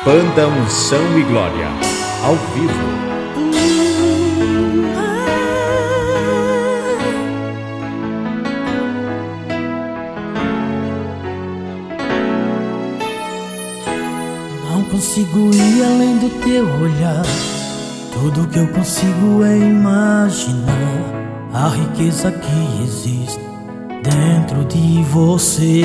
Banda Unção e Glória, ao vivo. Não consigo ir além do teu olhar. Tudo que eu consigo é imaginar a riqueza que existe dentro de você.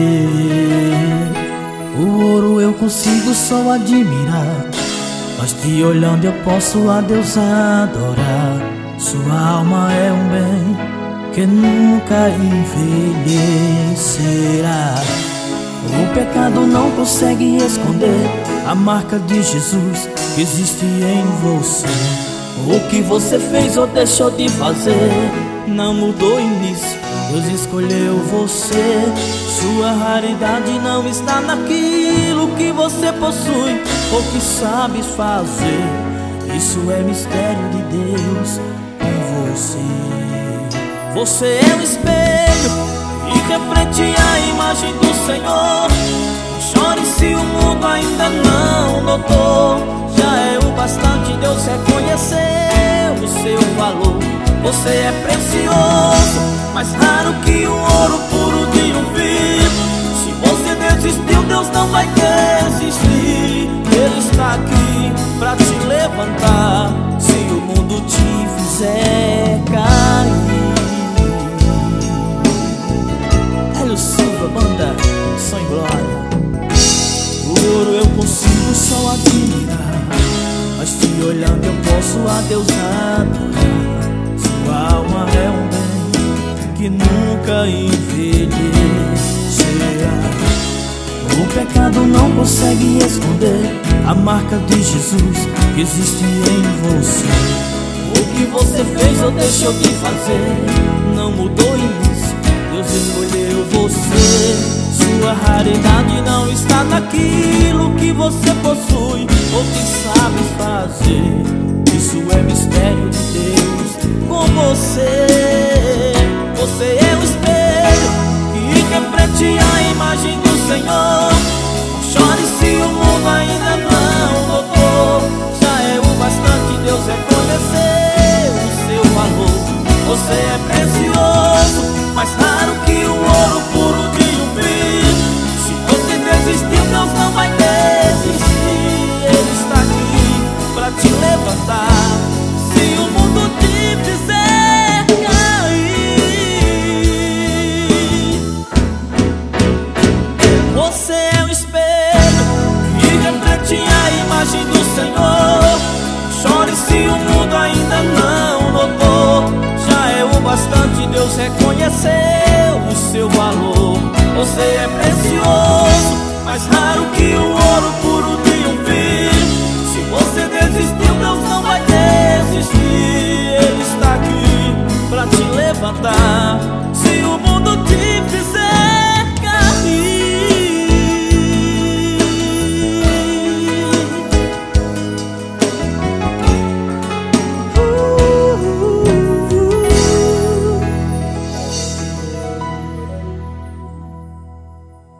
O ouro eu consigo só admirar, mas te olhando eu posso a Deus adorar. Sua alma é um bem que nunca envelhecerá. O pecado não consegue esconder a marca de Jesus que existe em você. O que você fez ou deixou de fazer não mudou início, Deus escolheu você. Sua raridade não está naquilo que você possui ou que sabes fazer. Isso é mistério de Deus em você. Você é um espelho e reflete a imagem do Senhor. Não chore se o mundo ainda não notou. Já é o bastante Deus reconhecer o seu valor. Você é precioso, mais raro que o ouro puro de um vivo. Se você desistiu, Deus não vai desistir. Ele está aqui pra te levantar se o mundo te fizer cair. Hélio Silva, Banda Unção e Glória. O ouro eu consigo só admirar, mas te olhando eu posso a Deus adorar. Sua alma é um bem que nunca envelhecerá. O pecado não consegue esconder a marca de Jesus que existe em você. O que você fez ou deixou de fazer não mudou início, Deus escolheu você. Sua raridade não está naquilo que você possui ou que sabe fazer. Isso é mistério de Deus com você. Você é um espelho que reflete a imagem do Senhor. Não chore se o mundo ainda não notou. Já é o bastante Deus reconhecer o seu valor. Você é precioso, mais raro que o ouro puro de um vidro. Se você desistiu, Deus não vai desistir. Ele está aqui pra te levantar se o mundo te fizer cair. Você é um espelho que reflete a imagem do Senhor. Chore se o mundo ainda não notou. Já é o bastante Deus reconheceu o seu valor. Você é precioso, mais raro que o ouro puro